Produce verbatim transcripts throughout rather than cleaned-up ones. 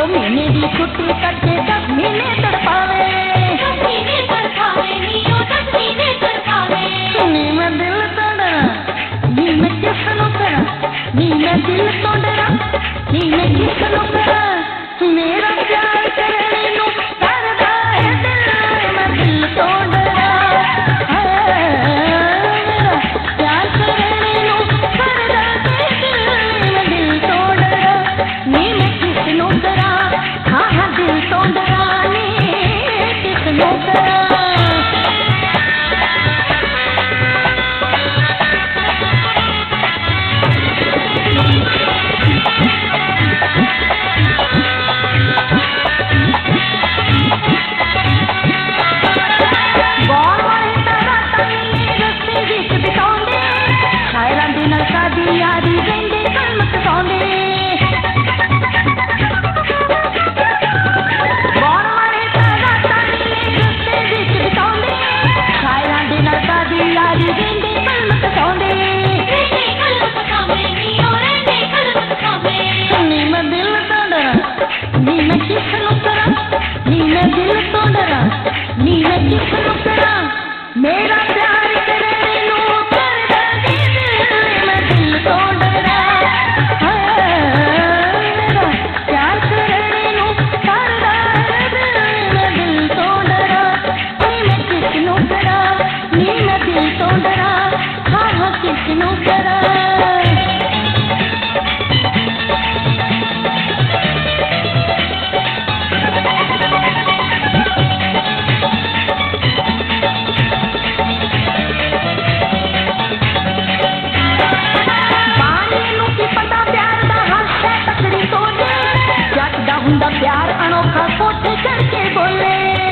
दो महीने की छुट्टी करके दस महीने तड़पावे दस महीने तड़पावे नीयो दस महीने तड़पावे नी मैं दिल तोड़ा नी मैं किसनों करा नी मैं दिल तोड़ा नी मैं किसनों करा मेरा प्यार करने नू करदा है दिल मैं दिल तोड़ रहा मेरा प्यार करने नू करदा है दिल मैं दिल तोड़ रहा नी मैं किसनों करा हाँ हाँ दिल तोड़ रहा नी किसनों करा यारी वेंदे कलमत सौंदे गौर वाले तारा तानी रस्ते विच बिताउंदे शायरां दे नाल साडी यारी वेंदे कलमत सौंदे रहंदे कलमत सौंदे नीयो रहंदे कलमत सौंदे नी मैं दिल तोड़ा नी मैं किसनों करा नी मैं दिल तोड़ा नी मैं किसनों करा मेरा प्यार करने नू करदा दे दिल मैं दिल तोड़ रहा मेरा प्यार करने नू करदा है दिल मैं दिल तोड़ रहा नी मैं किसनों करा नी मैं दिल तोड़ रहा हाँ हाँ किसनों करा हुंदा प्यार अनोखा कोठे चढ़ के बोले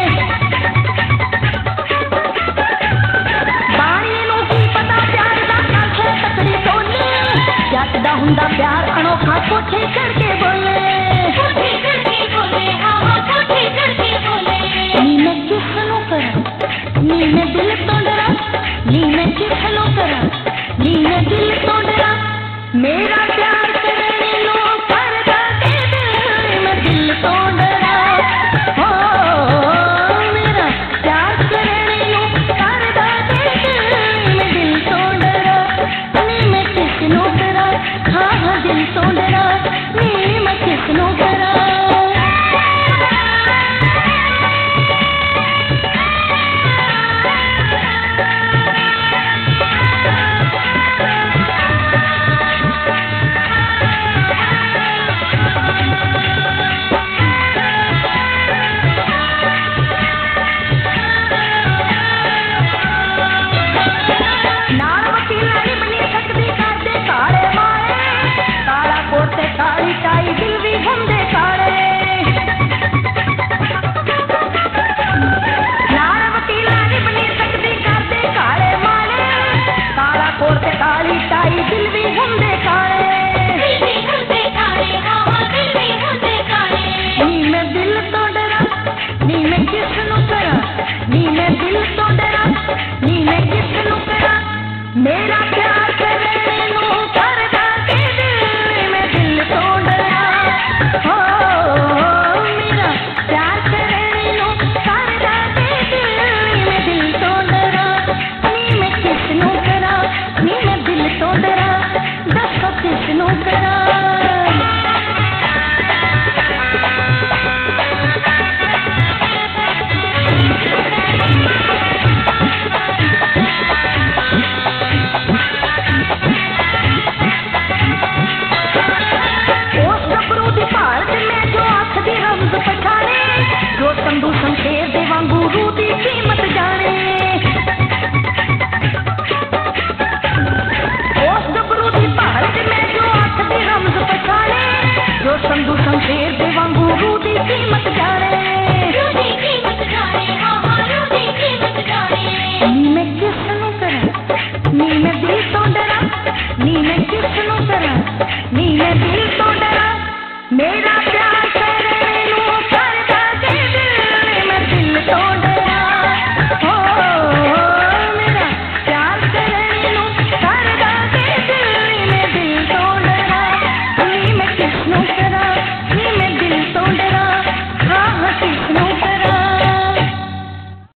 बाणी नू की पता प्यार दा काछे तकड़ी तोले जट दा हुंदा प्यार अनोखा कोठे चढ़ के बोले कोठे चढ़ के बोले हाँ हाँ कोठे चढ़ के बोले नी मैं किसनों करा नी मैं दिल तोड़रा नी मैं किसनों करा नी मैं दिल तोड़रा मेरा प्यार करने लो करदा दे दिल मैं दिल तोड़ रहा हो मेरा प्यार करने लो करदा दे दिल मैं दिल तोड़ रहा नी मैं किसनों करा हाँ हाँ दिल तोड़ रहा नी मैं किसनों करा काली टाई दिल भी हुंदे काले नाल वकीला नी बनी सकदी करदे काले माले काला कोट ते काली टाई दिल भी हुंदे काले दिल भी हुंदे काले हाँ हाँ दिल भी हुंदे काले नी मैं दिल तोड़रा नी मैं किसनों करा नी मैं दिल तोड़रा नी मैं किसनों करा मेरा प्यार करने नू करदा दे दिल मैं दिल तोड़ रहा हो मेरा प्यार करने नू करदा दे दिल मैं दिल तोड़ रहा नी मैं किसनों करा नी मैं दिल तोड़ रहा दसो किसनों करा जो तंदू शमशेर दे वांगू रूह दी